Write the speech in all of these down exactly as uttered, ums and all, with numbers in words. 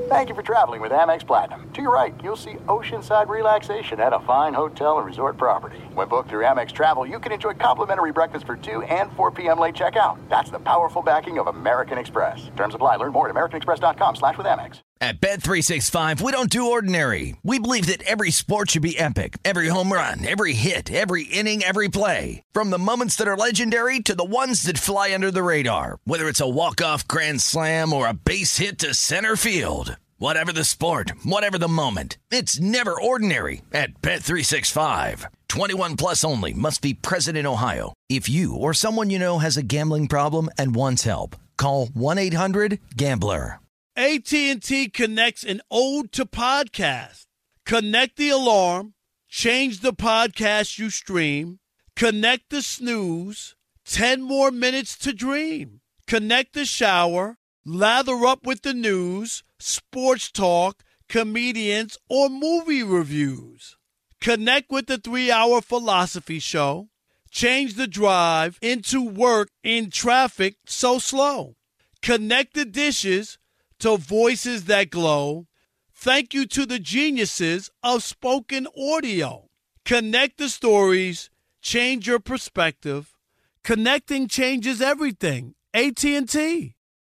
Thank you for traveling with Amex Platinum. To your right, you'll see oceanside relaxation at a fine hotel and resort property. When booked through Amex Travel, you can enjoy complimentary breakfast for two and four p.m. late checkout. That's the powerful backing of American Express. Terms apply. Learn more at americanexpress.com slash with Amex. At Bet three sixty-five, we don't do ordinary. We believe that every sport should be epic. Every home run, every hit, every inning, every play. From the moments that are legendary to the ones that fly under the radar. Whether it's a walk-off grand slam or a base hit to center field. Whatever the sport, whatever the moment. It's never ordinary at Bet three sixty-five. twenty-one plus only. Must be present in Ohio. If you or someone you know has a gambling problem and wants help, call one eight hundred gambler. A T and T connects an ode to podcast. Connect the alarm, change the podcast you stream, connect the snooze, ten more minutes to dream. Connect the shower, lather up with the news, sports talk, comedians, or movie reviews. Connect with the three-hour philosophy show. Change the drive into work in traffic so slow. Connect the dishes to voices that glow. Thank you to the geniuses of spoken audio. Connect the stories, change your perspective. Connecting changes everything. A T and T.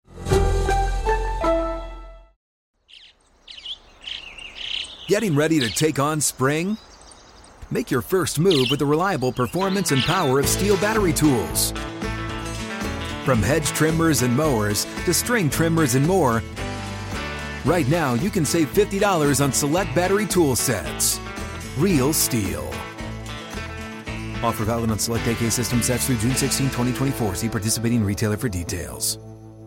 Getting ready to take on spring? Make your first move with the reliable performance and power of Steel battery tools. From hedge trimmers and mowers to string trimmers and more, right now you can save fifty dollars on select battery tool sets. Real Steel. Offer valid on select A K system sets through June sixteenth, twenty twenty-four. See participating retailer for details.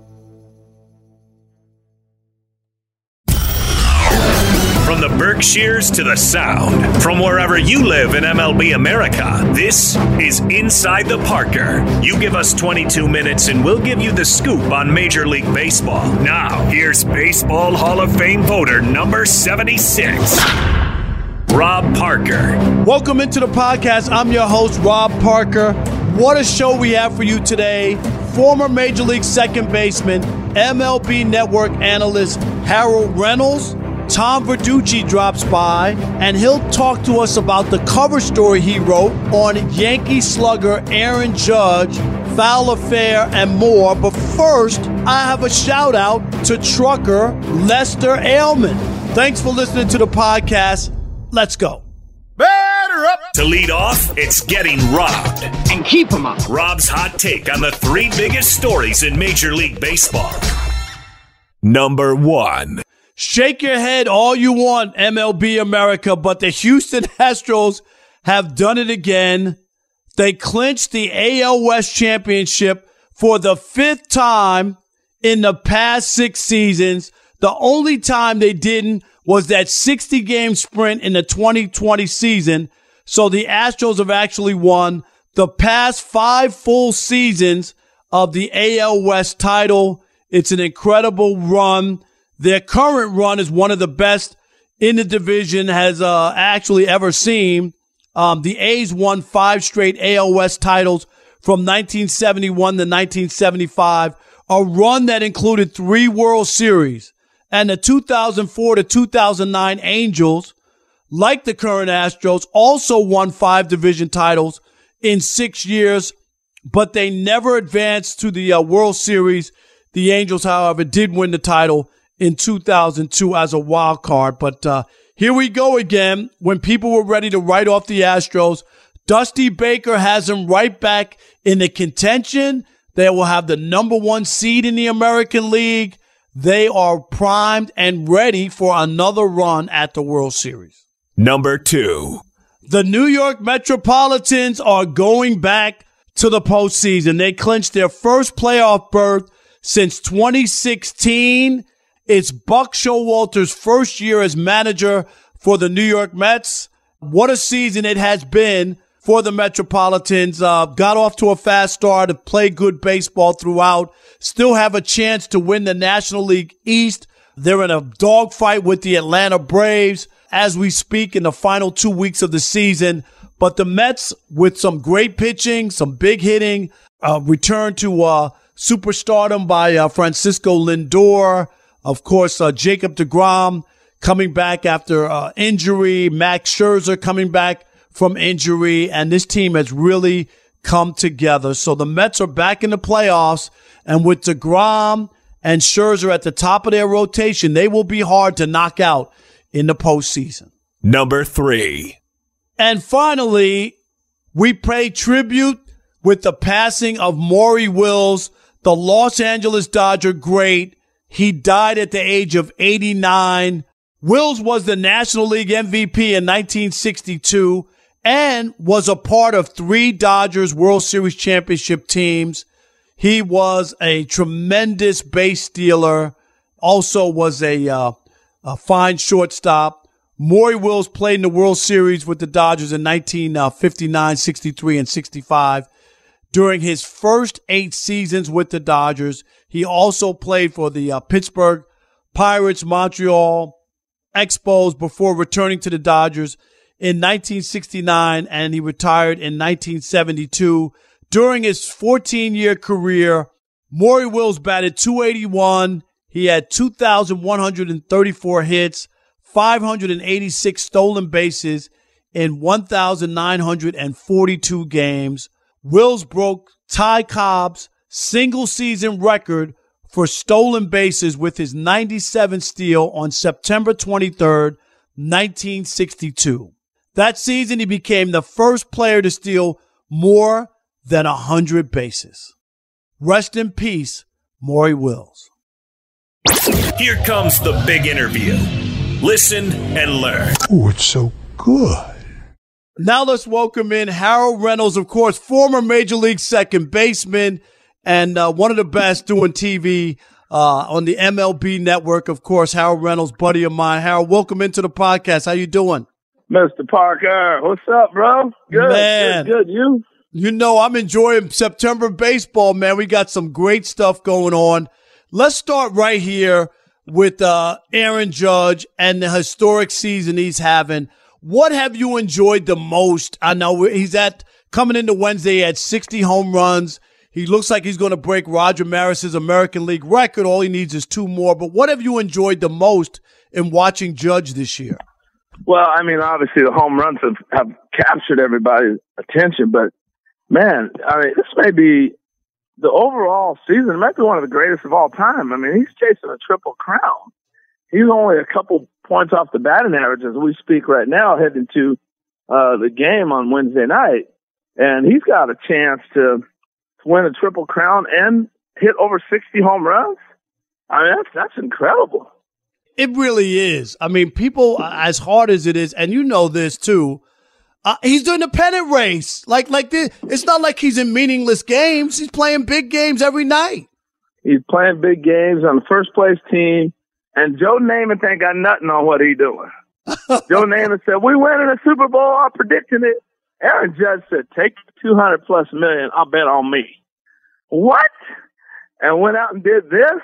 From the Berkshires to the Sound, from wherever you live in M L B America, this is Inside the Parker. You give us twenty-two minutes and we'll give you the scoop on Major League Baseball. Now, here's Baseball Hall of Fame voter number seventy-six, Rob Parker. Welcome into the podcast. I'm your host, Rob Parker. What a show we have for you today. Former Major League second baseman, M L B Network analyst Harold Reynolds. Tom Verducci drops by, and he'll talk to us about the cover story he wrote on Yankee slugger Aaron Judge, foul affair, and more. But first, I have a shout out to trucker Lester Ailman. Thanks for listening to the podcast. Let's go. Batter up! To lead off, it's Getting Robbed. And keep them up. Rob's hot take on the three biggest stories in Major League Baseball. Number one. Shake your head all you want, M L B America, but the Houston Astros have done it again. They clinched the A L West championship for the fifth time in the past six seasons. The only time they didn't was that sixty-game sprint in the twenty twenty season. So the Astros have actually won the past five full seasons of the A L West title. It's an incredible run. Their current run is one of the best in the division has uh, actually ever seen. Um, the A's won five straight A L West titles from nineteen seventy-one to nineteen seventy-five, a run that included three World Series. And the two thousand four to two thousand nine Angels, like the current Astros, also won five division titles in six years, but they never advanced to the uh, World Series. The Angels, however, did win the title in two thousand two as a wild card. But uh, here we go again. When people were ready to write off the Astros, Dusty Baker has them right back in the contention. They will have the number one seed in the American League. They are primed and ready for another run at the World Series. Number two. The New York Metropolitans are going back to the postseason. They clinched their first playoff berth since twenty sixteen. It's Buck Showalter's first year as manager for the New York Mets. What a season it has been for the Metropolitans. Uh, got off to a fast start, have played good baseball throughout, still have a chance to win the National League East. They're in a dogfight with the Atlanta Braves as we speak in the final two weeks of the season. But the Mets, with some great pitching, some big hitting, uh, return to uh, superstardom by uh, Francisco Lindor, Of course, uh, Jacob deGrom coming back after uh, injury, Max Scherzer coming back from injury, and this team has really come together. So the Mets are back in the playoffs, and with deGrom and Scherzer at the top of their rotation, they will be hard to knock out in the postseason. Number three. And finally, we pay tribute with the passing of Maury Wills, the Los Angeles Dodger great. He died at the age of eighty-nine. Wills was the National League M V P in nineteen sixty-two and was a part of three Dodgers World Series championship teams. He was a tremendous base stealer, also was a, uh, a fine shortstop. Maury Wills played in the World Series with the Dodgers in nineteen fifty-nine, sixty-three, and sixty-five. During his first eight seasons with the Dodgers, he also played for the uh, Pittsburgh Pirates, Montreal Expos before returning to the Dodgers in nineteen sixty-nine, and he retired in nineteen seventy-two. During his fourteen-year career, Maury Wills batted two eighty-one. He had two thousand one hundred thirty-four hits, five hundred eighty-six stolen bases in one thousand nine hundred forty-two games. Wills broke Ty Cobb's single-season record for stolen bases with his ninety-seven steal on September twenty-third, nineteen sixty-two. That season, he became the first player to steal more than one hundred bases. Rest in peace, Maury Wills. Here comes the big interview. Listen and learn. Oh, it's so good. Now let's welcome in Harold Reynolds, of course, former Major League second baseman and uh, one of the best doing T V uh, on the M L B network. Of course, Harold Reynolds, buddy of mine. Harold, welcome into the podcast. How you doing? Mister Parker, what's up, bro? Good, man. good, good. You? You know, I'm enjoying September baseball, man. We got some great stuff going on. Let's start right here with uh, Aaron Judge and the historic season he's having. What have you enjoyed the most? I know he's at coming into Wednesday, he had sixty home runs. He looks like he's going to break Roger Maris's American League record. All he needs is two more. But what have you enjoyed the most in watching Judge this year? Well, I mean, obviously the home runs have, have captured everybody's attention. But, man, I mean, this may be the overall season. It might be one of the greatest of all time. I mean, he's chasing a triple crown. He's only a couple points off the batting average as we speak right now, heading to uh, the game on Wednesday night. And he's got a chance to, to win a triple crown and hit over sixty home runs. I mean, that's, that's incredible. It really is. I mean, people, as hard as it is, and you know this too, uh, he's doing the pennant race. Like, like this, it's not like he's in meaningless games. He's playing big games every night. He's playing big games on the first place team. And Joe Namath ain't got nothing on what he doing. Joe Namath said, we winning a Super Bowl. I'm predicting it. Aaron Judge said, take two hundred plus million. I'll bet on me. What? And went out and did this?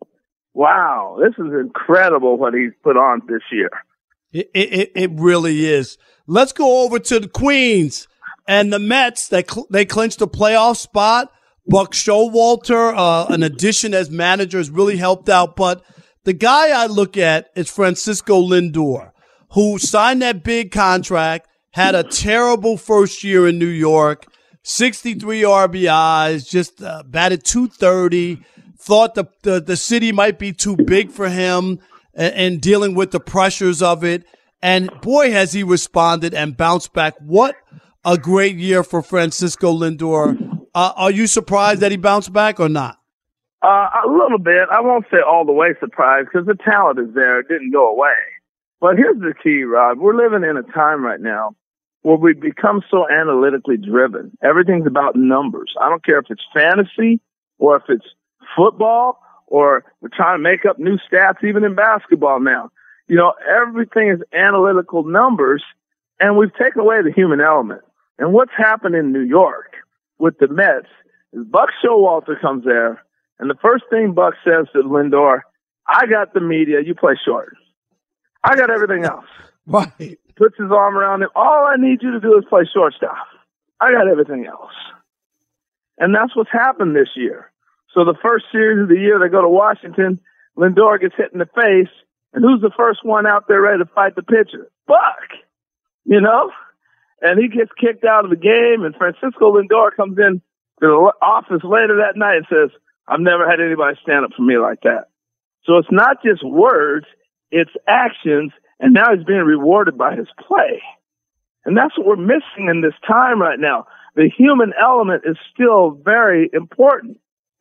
Wow. This is incredible what he's put on this year. It, it, it really is. Let's go over to the Queens and the Mets. They, cl- they clinched a playoff spot. Buck Showalter, uh, an addition as manager, has really helped out. But the guy I look at is Francisco Lindor, who signed that big contract, had a terrible first year in New York, sixty-three R B Is, just uh, batted two thirty, thought the, the, the city might be too big for him and, and dealing with the pressures of it. And boy, has he responded and bounced back. What a great year for Francisco Lindor. Uh, are you surprised that he bounced back or not? Uh, a little bit. I won't say all the way surprised because the talent is there. It didn't go away. But here's the key, Rob. We're living in a time right now where we become so analytically driven. Everything's about numbers. I don't care if it's fantasy or if it's football or we're trying to make up new stats even in basketball now. You know, everything is analytical numbers, and we've taken away the human element. And what's happened in New York with the Mets is Buck Showalter comes there, and the first thing Buck says to Lindor, I got the media, you play short. I got everything else. Right. Puts his arm around him. All I need you to do is play shortstop. I got everything else. And that's what's happened this year. So the first series of the year, they go to Washington. Lindor gets hit in the face, and who's the first one out there ready to fight the pitcher? Buck, you know? And he gets kicked out of the game, and Francisco Lindor comes in to the office later that night and says, I've never had anybody stand up for me like that. So it's not just words, it's actions, and now he's being rewarded by his play. And that's what we're missing in this time right now. The human element is still very important.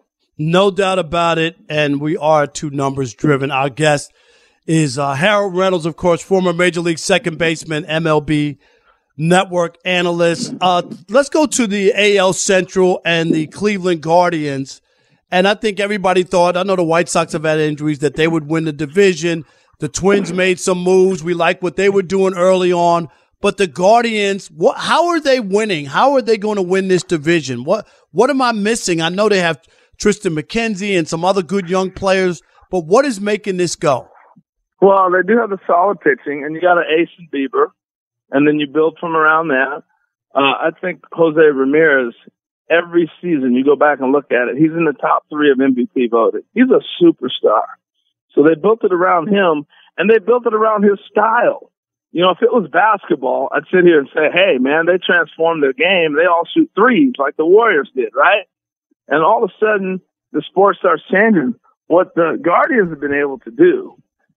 No doubt about it, and we are two numbers driven. Our guest is uh, Harold Reynolds, of course, former Major League second baseman, M L B Network analyst. Uh, let's go to the A L Central and the Cleveland Guardians. And I think everybody thought, I know the White Sox have had injuries, that they would win the division. The Twins made some moves. We like what they were doing early on. But the Guardians, what, how are they winning? How are they going to win this division? What what am I missing? I know they have Tristan McKenzie and some other good young players, but what is making this go? Well, they do have the solid pitching, and you got an ace in Bieber, and then you build from around that. Uh, I think Jose Ramirez, every season, you go back and look at it, he's in the top three of M V P voted. He's a superstar. So they built it around him, and they built it around his style. You know, if it was basketball, I'd sit here and say, hey, man, they transformed their game. They all shoot threes like the Warriors did, right? And all of a sudden, the sport starts changing. What the Guardians have been able to do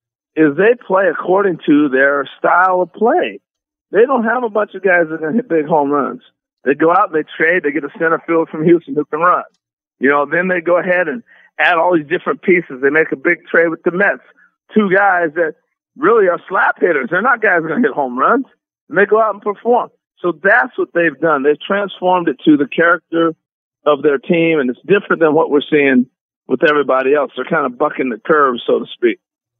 is they play according to their style of play. They don't have a bunch of guys that are going to hit big home runs. They go out, they trade, they get a center fielder from Houston who can run. You know, then they go ahead and add all these different pieces. They make a big trade with the Mets. Two guys that really are slap hitters. They're not guys going to hit home runs. And they go out and perform. So that's what they've done. They've transformed it to the character of their team, and it's different than what we're seeing with everybody else. They're kind of bucking the curve, so to speak.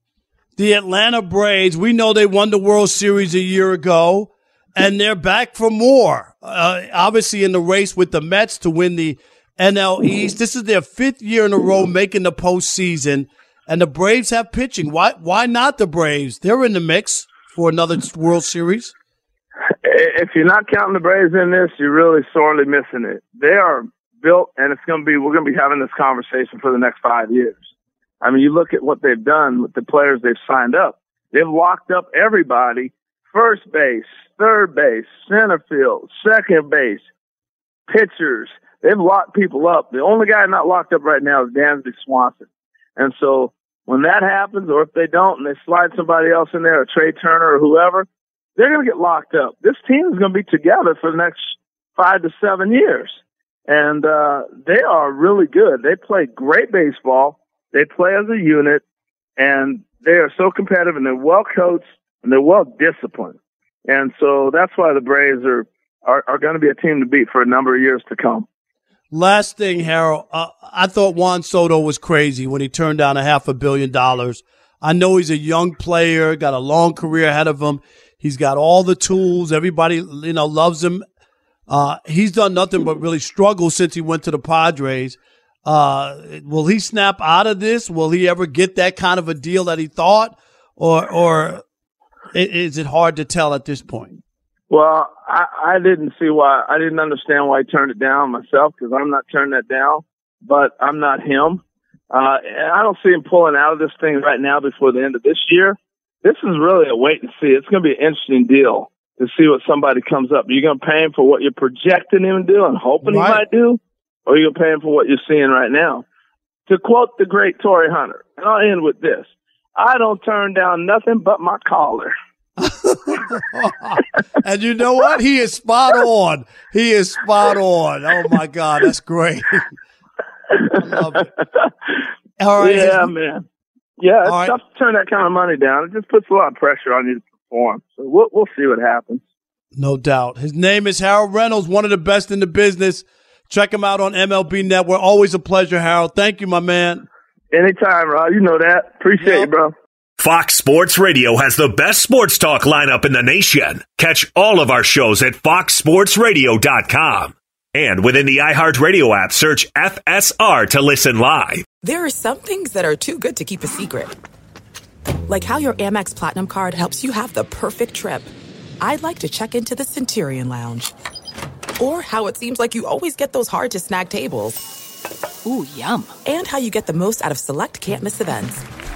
The Atlanta Braves, we know they won the World Series a year ago, and they're back for more. Uh, obviously in the race with the Mets to win the N L East. This is their fifth year in a row making the postseason. And the Braves have pitching. Why why not the Braves? They're in the mix for another World Series. If you're not counting the Braves in this, you're really sorely missing it. They are built, and it's going to be, we're going to be having this conversation for the next five years. I mean, you look at what they've done with the players they've signed up. They've locked up everybody, first base, third base, center field, second base, pitchers. They've locked people up. The only guy not locked up right now is Dansby Swanson. And so when that happens, or if they don't and they slide somebody else in there, a Trey Turner or whoever, they're going to get locked up. This team is going to be together for the next five to seven years. And uh, they are really good. They play great baseball. They play as a unit, and they are so competitive, and they're well coached, and they're well disciplined. And so that's why the Braves are, are, are going to be a team to beat for a number of years to come. Last thing, Harold, uh, I thought Juan Soto was crazy when he turned down a half a billion dollars. I know he's a young player, got a long career ahead of him. He's got all the tools. Everybody, you know, loves him. Uh, he's done nothing but really struggle since he went to the Padres. Uh, will he snap out of this? Will he ever get that kind of a deal that he thought? Or, or is it hard to tell at this point? Well, I, I didn't see why. I didn't understand why he turned it down myself, because I'm not turning that down, but I'm not him. Uh, and I don't see him pulling out of this thing right now before the end of this year. This is really a wait and see. It's going to be an interesting deal to see what somebody comes up. You're going to pay him for what you're projecting him to do and hoping right. he might do, or you're going to pay him for what you're seeing right now. To quote the great Torrey Hunter, and I'll end with this, I don't turn down nothing but my caller. And you know what? He is spot on. He is spot on. Oh, my God. That's great. I love it. All right. Yeah, man. Yeah, it's right. tough to turn that kind of money down. It just puts a lot of pressure on you to perform. So we'll, we'll see what happens. No doubt. His name is Harold Reynolds, one of the best in the business. Check him out on M L B Network. Always a pleasure, Harold. Thank you, my man. Anytime, Rob. You know that. Appreciate yep. you, bro. Fox Sports Radio has the best sports talk lineup in the nation. Catch all of our shows at fox sports radio dot com. And within the iHeartRadio app, search F S R to listen live. There are some things that are too good to keep a secret. Like how your Amex Platinum card helps you have the perfect trip. I'd like to check into the Centurion Lounge. Or how it seems like you always get those hard-to-snag tables. Ooh, yum. And how you get the most out of select can't-miss events.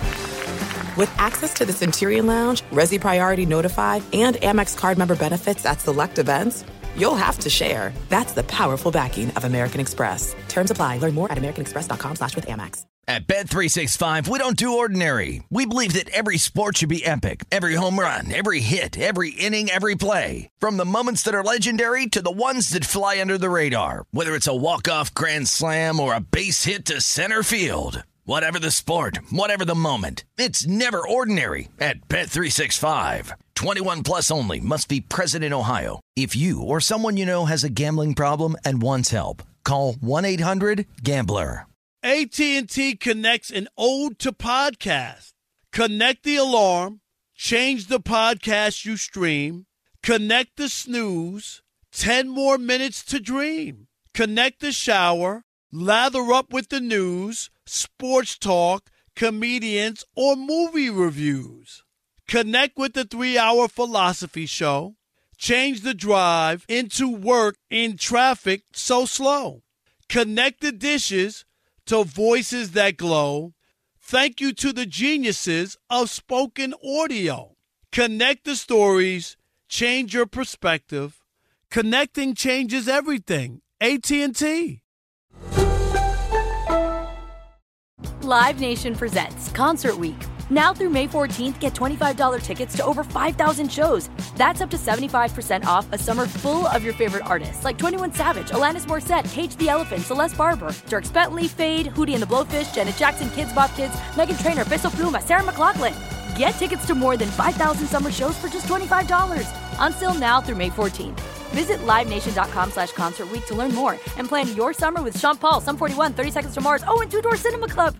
With access to the Centurion Lounge, Resi Priority Notify, and Amex card member benefits at select events, you'll have to share. That's the powerful backing of American Express. Terms apply. Learn more at americanexpress.com slash with Amex. At Bet three sixty-five, we don't do ordinary. We believe that every sport should be epic. Every home run, every hit, every inning, every play. From the moments that are legendary to the ones that fly under the radar. Whether it's a walk-off grand slam or a base hit to center field. Whatever the sport, whatever the moment, it's never ordinary at Bet three sixty-five. twenty-one plus only. Must be present in Ohio. If you or someone you know has a gambling problem and wants help, call one eight hundred gambler. A T and T connects an ode to podcast. Connect the alarm. Change the podcast you stream. Connect the snooze. ten more minutes to dream. Connect the shower. Lather up with the news, sports talk, comedians, or movie reviews. Connect with the three-hour philosophy show. Change the drive into work in traffic so slow. Connect the dishes to voices that glow. Thank you to the geniuses of spoken audio. Connect the stories. Change your perspective. Connecting changes everything. A T and T. Live Nation presents Concert Week. Now through May fourteenth, get twenty-five dollars tickets to over five thousand shows. That's up to seventy-five percent off a summer full of your favorite artists like twenty-one Savage, Alanis Morissette, Cage the Elephant, Celeste Barber, Dierks Bentley, Fade, Hootie and the Blowfish, Janet Jackson, Kids Bop Kids, Meghan Trainor, Bissell Pluma, Sarah McLachlan. Get tickets to more than five thousand summer shows for just twenty-five dollars. On sale now through May fourteenth. Visit livenation.com slash concert week to learn more and plan your summer with Sean Paul, Sum forty-one, thirty Seconds to Mars, oh, and Two Door Cinema Club.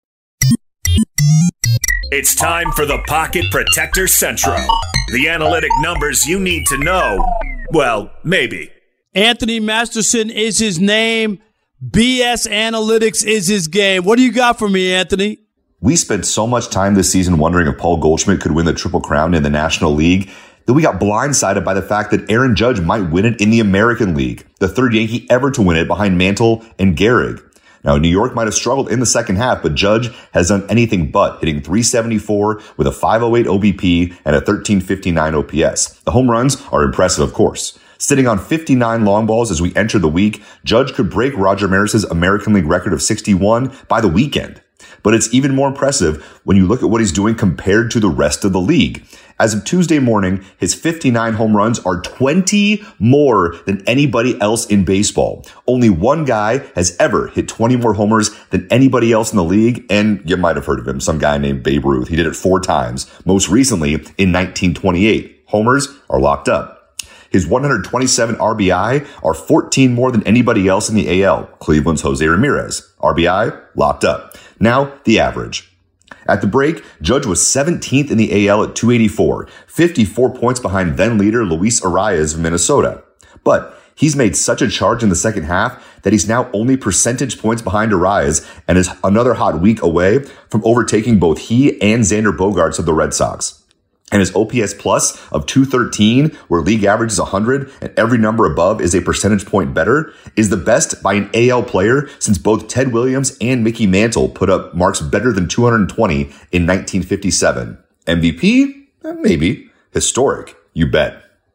It's time for the Pocket Protector Central. The analytic numbers you need to know. Well, maybe. Anthony Masterson is his name. B S Analytics is his game. What do you got for me, Anthony? We spent so much time this season wondering if Paul Goldschmidt could win the Triple Crown in the National League that we got blindsided by the fact that Aaron Judge might win it in the American League, the third Yankee ever to win it behind Mantle and Gehrig. Now, New York might have struggled in the second half, but Judge has done anything but, hitting three seventy-four with a five oh eight O B P and a thirteen fifty-nine O P S. The home runs are impressive, of course. Sitting on fifty-nine long balls as we enter the week, Judge could break Roger Maris's American League record of sixty-one by the weekend. But it's even more impressive when you look at what he's doing compared to the rest of the league. As of Tuesday morning, his fifty-nine home runs are twenty more than anybody else in baseball. Only one guy has ever hit twenty more homers than anybody else in the league, and you might have heard of him, some guy named Babe Ruth. He did it four times, most recently in nineteen twenty-eight. Homers are locked up. His one hundred twenty-seven R B I are fourteen more than anybody else in the A L. Cleveland's Jose Ramirez. R B I locked up. Now, the average. At the break, Judge was seventeenth in the A L at two eighty-four, fifty-four points behind then leader Luis Arias of Minnesota. But he's made such a charge in the second half that he's now only percentage points behind Arias and is another hot week away from overtaking both he and Xander Bogaerts of the Red Sox. And his O P S plus of two thirteen, where league average is one hundred and every number above is a percentage point better, is the best by an A L player since both Ted Williams and Mickey Mantle put up marks better than two hundred twenty in nineteen fifty-seven. M V P? Maybe. Historic? You bet.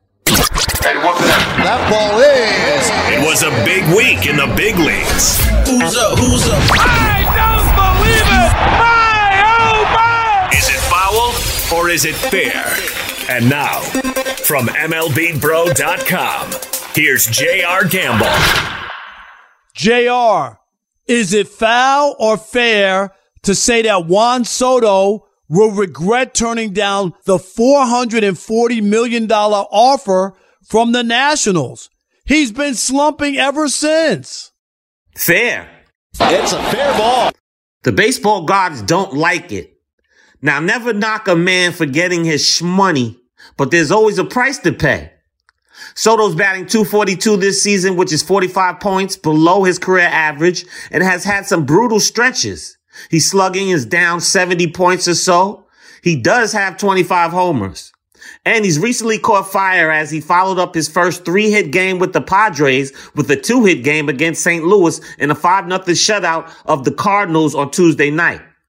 And what that ball is. It was a big week in the big leagues. Who's up? Who's up? I don't believe it! My, oh my! Is it foul? Or is it fair? And now, from M L B Bro dot com, here's J R Gamble. J R, is it foul or fair to say that Juan Soto will regret turning down the four hundred forty million dollars offer from the Nationals? He's been slumping ever since. Fair. It's a fair ball. The baseball gods don't like it. Now, never knock a man for getting his shmoney, but there's always a price to pay. Soto's batting two forty-two this season, which is forty-five points below his career average, and has had some brutal stretches. His slugging is down seventy points or so. He does have twenty-five homers. And he's recently caught fire as he followed up his first three-hit game with the Padres with a two-hit game against Saint Louis in a five nothing shutout of the Cardinals on Tuesday night.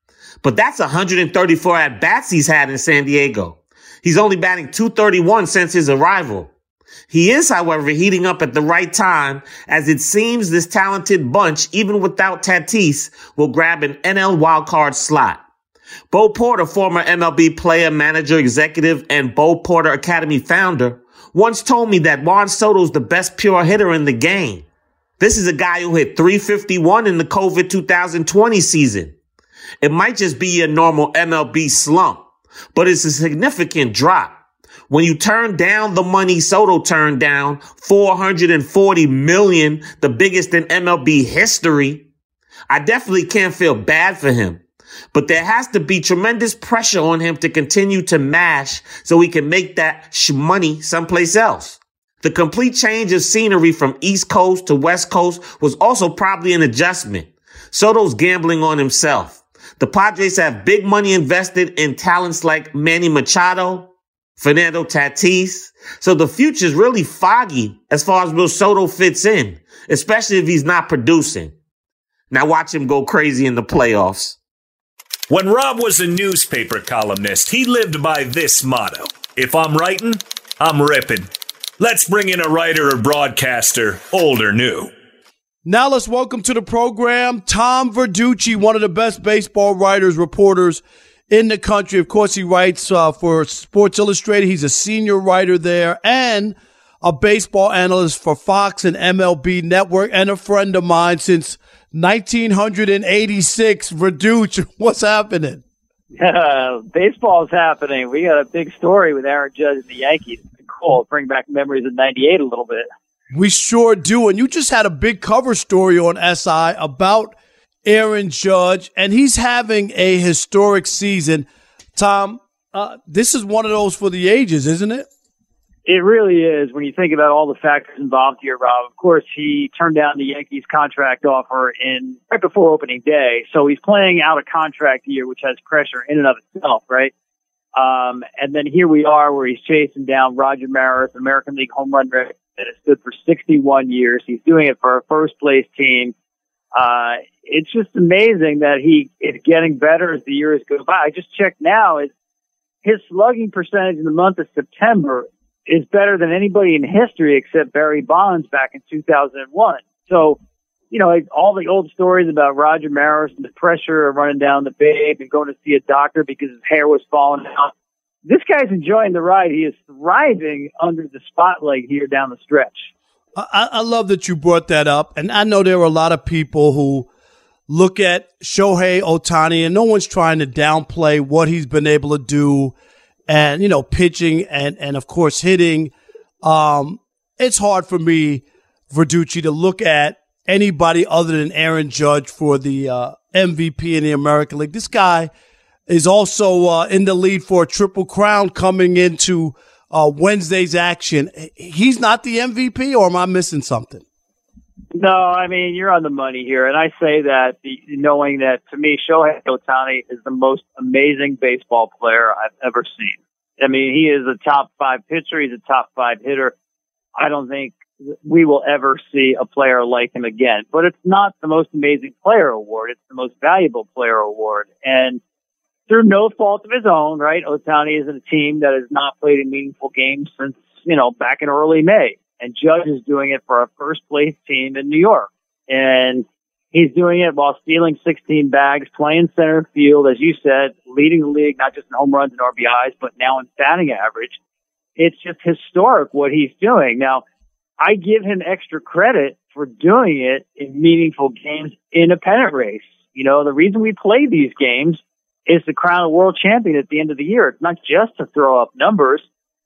But that's one hundred thirty-four at-bats he's had in San Diego. He's only batting two thirty-one since his arrival. He is, however, heating up at the right time, as it seems this talented bunch, even without Tatis, will grab an N L wildcard slot. Bo Porter, former M L B player, manager, executive, and Bo Porter Academy founder, once told me that Juan Soto's the best pure hitter in the game. This is a guy who hit three fifty-one in the COVID two thousand twenty season. It might just be a normal M L B slump, but it's a significant drop. When you turn down the money Soto turned down, four hundred forty million dollars, the biggest in M L B history, I definitely can't feel bad for him. But there has to be tremendous pressure on him to continue to mash so he can make that shmoney someplace else. The complete change of scenery from East Coast to West Coast was also probably an adjustment. Soto's gambling on himself. The Padres have big money invested in talents like Manny Machado, Fernando Tatis. So the future's really foggy as far as where Soto fits in, especially if he's not producing. Now watch him go crazy in the playoffs. When Rob was a newspaper columnist, he lived by this motto: if I'm writing, I'm ripping. Let's bring in a writer or broadcaster, old or new. Now let's welcome to the program Tom Verducci, one of the best baseball writers, reporters in the country. Of course, he writes uh, for Sports Illustrated. He's a senior writer there and a baseball analyst for Fox and M L B Network, and a friend of mine since nineteen eighty-six. Verducci, what's happening? Uh, baseball's happening. We got a big story with Aaron Judge and the Yankees. It's been cool. Bring back memories of ninety-eight a little bit. We sure do. And you just had a big cover story on S I about Aaron Judge, and he's having a historic season. Tom, uh, this is one of those for the ages, isn't it? It really is when you think about all the factors involved here, Rob. Of course, he turned down the Yankees contract offer in right before opening day. So he's playing out a contract year, which has pressure in and of itself, right? Um, and then here we are where he's chasing down Roger Maris, American League home run record that has stood for sixty-one years. He's doing it for a first place team. Uh, it's just amazing that he is getting better as the years go by. I just checked now. Is his slugging percentage in the month of September is better than anybody in history except Barry Bonds back in two thousand one. So, you know, all the old stories about Roger Maris and the pressure of running down the Babe and going to see a doctor because his hair was falling out. This guy's enjoying the ride. He is thriving under the spotlight here down the stretch. I, I love that you brought that up. And I know there are a lot of people who look at Shohei Ohtani, and no one's trying to downplay what he's been able to do. And, you know, pitching and, and of course, hitting. Um, it's hard for me, Verducci, to look at anybody other than Aaron Judge for the uh, M V P in the American League. This guy is also uh, in the lead for a Triple Crown coming into uh, Wednesday's action. He's not the M V P, or am I missing something? No, I mean, you're on the money here. And I say that knowing that, to me, Shohei Ohtani is the most amazing baseball player I've ever seen. I mean, he is a top five pitcher. He's a top five hitter. I don't think we will ever see a player like him again. But it's not the most amazing player award. It's the most valuable player award. And through no fault of his own, right, Ohtani is in a team that has not played a meaningful game since, you know, back in early May. And Judge is doing it for a first-place team in New York. And he's doing it while stealing sixteen bags, playing center field, as you said, leading the league, not just in home runs and R B Is, but now in batting average. It's just historic what he's doing. Now, I give him extra credit for doing it in meaningful games in a pennant race. You know, the reason we play these games is to crown a world champion at the end of the year. It's not just to throw up numbers.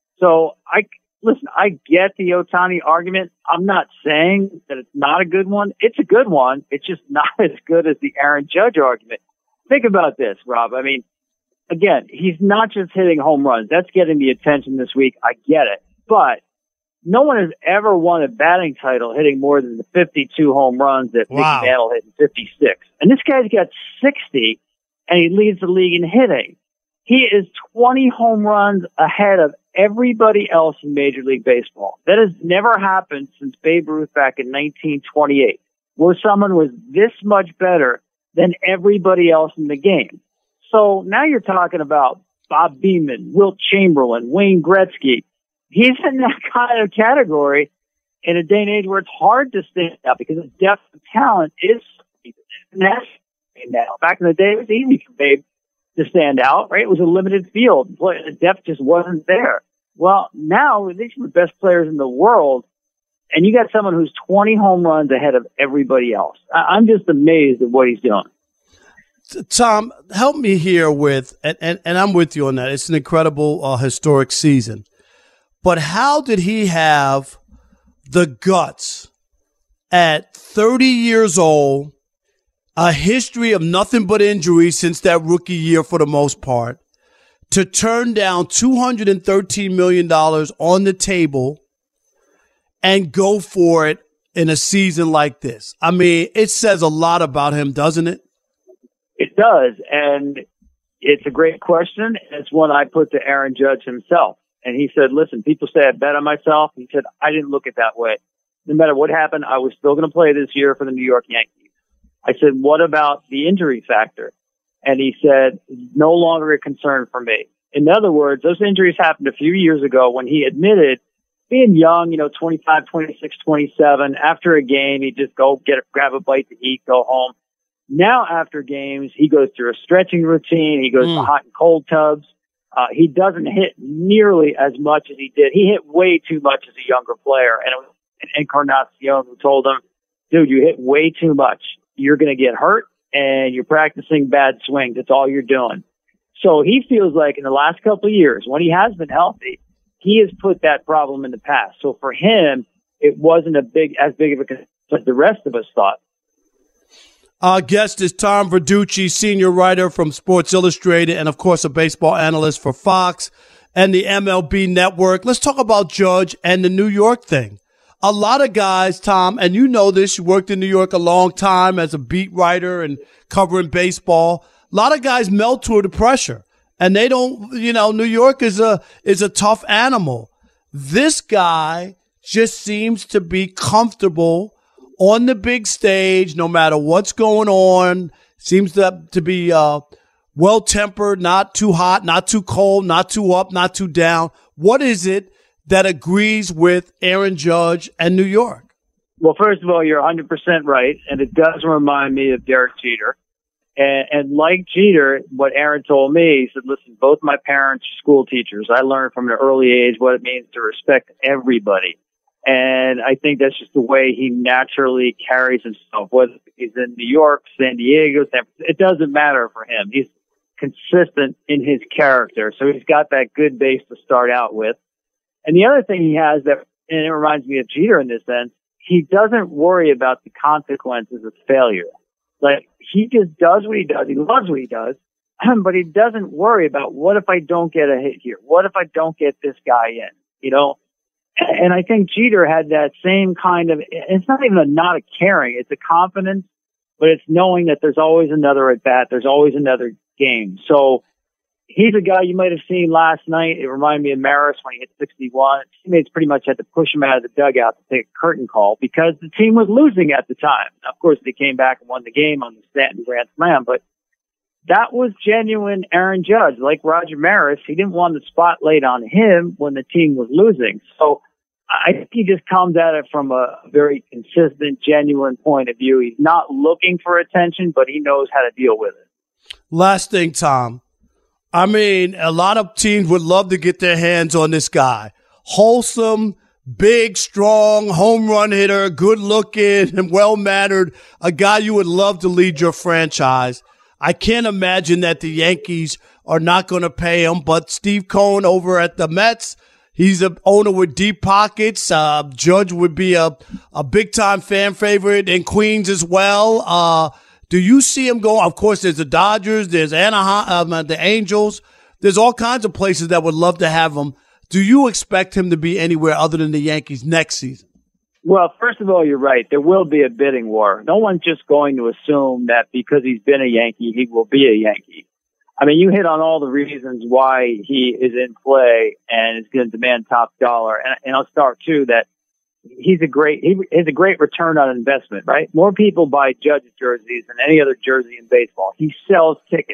So I... Listen, I get the Ohtani argument. I'm not saying that it's not a good one. It's a good one. It's just not as good as the Aaron Judge argument. Think about this, Rob. I mean, again, he's not just hitting home runs. That's getting the attention this week. I get it. But no one has ever won a batting title hitting more than the fifty-two home runs that wow. Mickey Mantle hit in fifty-six. And this guy's got sixty, and he leads the league in hitting. He is twenty home runs ahead of everybody else in Major League Baseball. That has never happened since Babe Ruth back in nineteen twenty-eight, where someone was this much better than everybody else in the game. So now you're talking about Bob Beamon, Wilt Chamberlain, Wayne Gretzky. He's in that kind of category in a day and age where it's hard to stand out because the depth of talent is now. Back in the day, it was easy for Babe to stand out, right? It was a limited field. The depth just wasn't there. Well, now these are the best players in the world, and you got someone who's twenty home runs ahead of everybody else. I'm just amazed at what he's doing. Tom, help me here with, and, and, and I'm with you on that. It's an incredible, uh, historic season. But how did he have the guts at thirty years old, a history of nothing but injuries since that rookie year for the most part, to turn down two hundred thirteen million dollars on the table and go for it in a season like this? I mean, it says a lot about him, doesn't it? It does, and it's a great question. It's one I put to Aaron Judge himself. And he said, listen, people say I bet on myself. He said, I didn't look at that way. No matter what happened, I was still going to play this year for the New York Yankees. I said, what about the injury factor? And he said, no longer a concern for me. In other words, those injuries happened a few years ago when he admitted being young, you know, twenty-five, twenty-six, twenty-seven, after a game, he'd just go get grab a bite to eat, go home. Now, after games, he goes through a stretching routine. He goes mm. to hot and cold tubs. Uh, he doesn't hit nearly as much as he did. He hit way too much as a younger player. And it was Encarnacion who told him, dude, you hit way too much. You're going to get hurt and you're practicing bad swings. That's all you're doing. So he feels like in the last couple of years, when he has been healthy, he has put that problem in the past. So for him, it wasn't a big, as big of a concern as the rest of us thought. Our guest is Tom Verducci, senior writer from Sports Illustrated and, of course, a baseball analyst for Fox and the M L B Network. Let's talk about Judge and the New York thing. A lot of guys, Tom, and you know this, you worked in New York a long time as a beat writer and covering baseball. A lot of guys melt to the pressure, and they don't, you know, New York is a is a tough animal. This guy just seems to be comfortable on the big stage, no matter what's going on. Seems to, to be uh, well-tempered, not too hot, not too cold, not too up, not too down. What is it that agrees with Aaron Judge and New York? Well, first of all, you're one hundred percent right, and it does remind me of Derek Jeter. And, and like Jeter, what Aaron told me, he said, listen, both my parents are school teachers. I learned from an early age what it means to respect everybody. And I think that's just the way he naturally carries himself, whether he's in New York, San Diego, San Francisco, it doesn't matter for him. He's consistent in his character. So he's got that good base to start out with. And the other thing he has that, and it reminds me of Jeter in this sense, he doesn't worry about the consequences of failure. Like, he just does what he does. He loves what he does, but he doesn't worry about what if I don't get a hit here? What if I don't get this guy in? You know? And I think Jeter had that same kind of, it's not even a not a caring, it's a confidence, but it's knowing that there's always another at bat, there's always another game. So he's a guy you might have seen last night. It reminded me of Maris when he hit sixty-one. Teammates pretty much had to push him out of the dugout to take a curtain call because the team was losing at the time. Of course, they came back and won the game on the Stanton Grand Slam, but that was genuine Aaron Judge. Like Roger Maris, he didn't want the spot laid on him when the team was losing. So I think he just comes at it from a very consistent, genuine point of view. He's not looking for attention, but he knows how to deal with it. Last thing, Tom. I mean, a lot of teams would love to get their hands on this guy. Wholesome, big, strong, home run hitter, good looking and well-mannered, a guy you would love to lead your franchise. I can't imagine that the Yankees are not going to pay him, but Steve Cohen over at the Mets, he's an owner with deep pockets. Uh, Judge would be a, a big-time fan favorite in Queens as well. Uh, do you see him go? Of course, there's the Dodgers, there's Anaheim, uh, the Angels. There's all kinds of places that would love to have him. Do you expect him to be anywhere other than the Yankees next season? Well, first of all, you're right. There will be a bidding war. No one's just going to assume that because he's been a Yankee, he will be a Yankee. I mean, you hit on all the reasons why he is in play and is going to demand top dollar. And, and I'll start too that he's a great, he has a great return on investment, right? More people buy Judge jerseys than any other jersey in baseball. He sells tickets.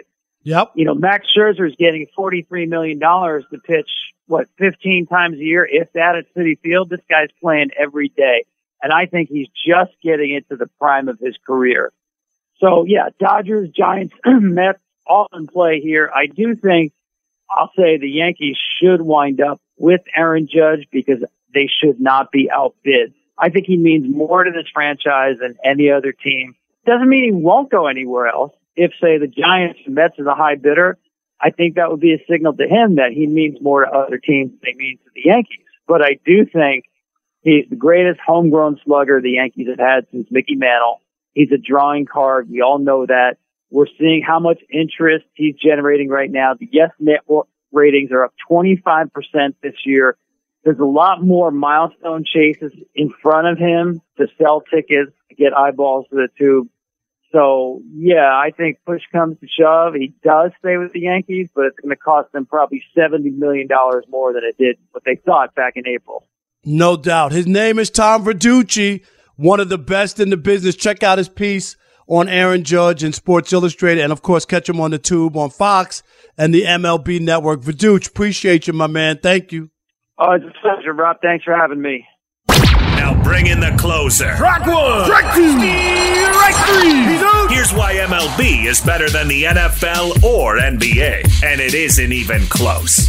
Yep. You know, Max Scherzer is getting forty-three million dollars to pitch, what, fifteen times a year, if that, at Citi Field. This guy's playing every day. And I think he's just getting into the prime of his career. So, yeah, Dodgers, Giants, Mets, all in play here. I do think, I'll say the Yankees should wind up with Aaron Judge because they should not be outbid. I think he means more to this franchise than any other team. Doesn't mean he won't go anywhere else. If, say, the Giants and Mets are the high bidder, I think that would be a signal to him that he means more to other teams than he means to the Yankees. But I do think he's the greatest homegrown slugger the Yankees have had since Mickey Mantle. He's a drawing card. We all know that. We're seeing how much interest he's generating right now. The Yes Network ratings are up twenty-five percent this year. There's a lot more milestone chases in front of him to sell tickets, to get eyeballs to the tube. So, yeah, I think push comes to shove. He does stay with the Yankees, but it's going to cost them probably seventy million dollars more than it did what they thought back in April. No doubt. His name is Tom Verducci, one of the best in the business. Check out his piece on Aaron Judge in Sports Illustrated. And, of course, catch him on the tube on Fox and the M L B Network. Verducci, appreciate you, my man. Thank you. Oh, it's a pleasure, Rob. Thanks for having me. Now bring in the closer. Track one. Track two. Strike three. Here's why M L B is better than the N F L or N B A. And it isn't even close.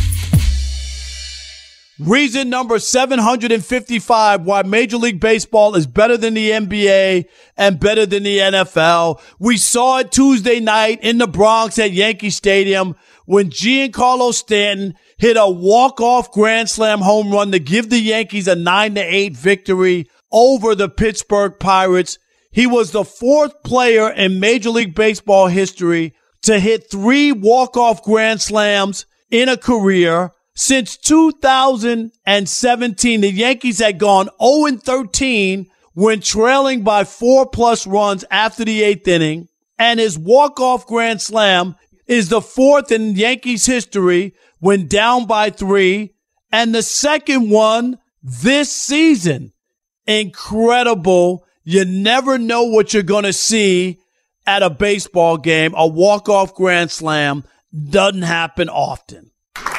Reason number seven hundred fifty-five why Major League Baseball is better than the N B A and better than the N F L. We saw it Tuesday night in the Bronx at Yankee Stadium when Giancarlo Stanton hit a walk-off grand slam home run to give the Yankees a nine to eight victory over the Pittsburgh Pirates. He was the fourth player in Major League Baseball history to hit three walk-off grand slams in a career. Since two thousand seventeen, the Yankees had gone oh and thirteen when trailing by four plus runs after the eighth inning. And his walk-off grand slam is the fourth in Yankees history when down by three, and the second one this season. Incredible. You never know what you're going to see at a baseball game. A walk-off grand slam doesn't happen often.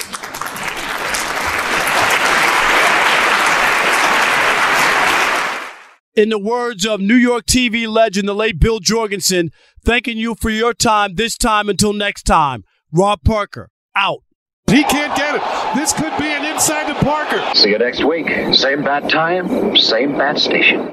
In the words of New York T V legend, the late Bill Jorgensen, thanking you for your time this time until next time. Rob Parker, out. He can't get it. This could be an inside to Parker. See you next week. Same bat time, same bat station.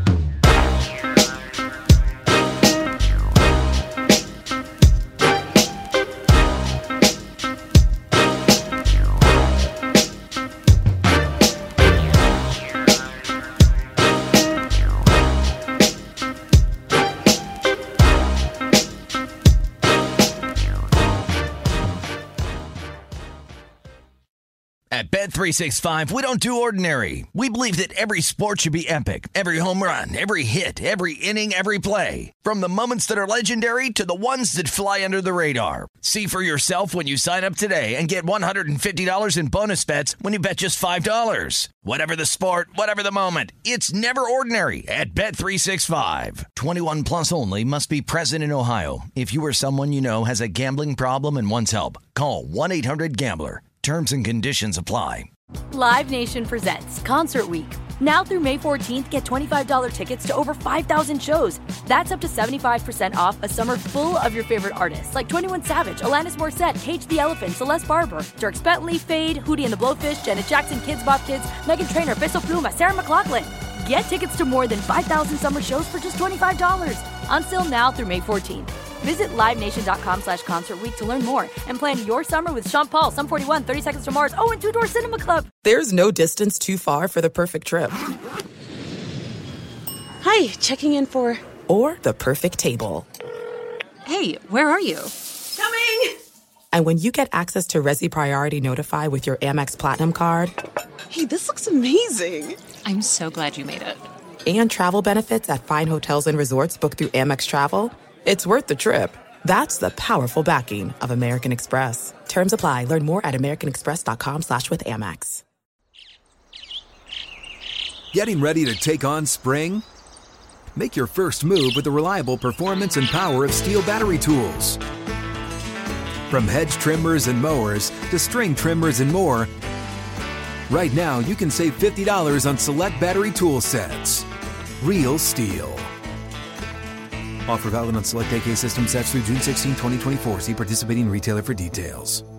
At Bet three sixty-five, we don't do ordinary. We believe that every sport should be epic. Every home run, every hit, every inning, every play. From the moments that are legendary to the ones that fly under the radar. See for yourself when you sign up today and get one hundred fifty dollars in bonus bets when you bet just five dollars. Whatever the sport, whatever the moment, it's never ordinary at Bet three sixty-five. twenty-one plus only. Must be present in Ohio. If you or someone you know has a gambling problem and wants help, call one eight hundred gambler. Terms and conditions apply. Live Nation presents Concert Week. Now through May fourteenth, get twenty-five dollars tickets to over five thousand shows. That's up to seventy-five percent off a summer full of your favorite artists like twenty-one Savage, Alanis Morissette, Cage the Elephant, Celeste Barber, Dierks Bentley, Fade, Hootie and the Blowfish, Janet Jackson, Kids Bop Kids, Meghan Trainor, Bissell Pluma, Sarah McLachlan. Get tickets to more than five thousand summer shows for just twenty-five dollars. Until now through May fourteenth. Visit livenation.com slash concert week to learn more and plan your summer with Sean Paul, Sum forty-one, thirty Seconds to Mars, oh, and Two Door Cinema Club. There's no distance too far for the perfect trip. Hi, checking in for... Or the perfect table. Hey, where are you? Coming! And when you get access to Resi Priority Notify with your Amex Platinum card... Hey, this looks amazing. I'm so glad you made it. And travel benefits at fine hotels and resorts booked through Amex Travel... It's worth the trip. That's the powerful backing of American Express. Terms apply. Learn more at americanexpress.com slash with Amex. Getting ready to take on spring? Make your first move with the reliable performance and power of Steel battery tools. From hedge trimmers and mowers to string trimmers and more, right now you can save fifty dollars on select battery tool sets. Real STIHL. Offer valid on select A K system sets through June sixteenth, twenty twenty-four. See participating retailer for details.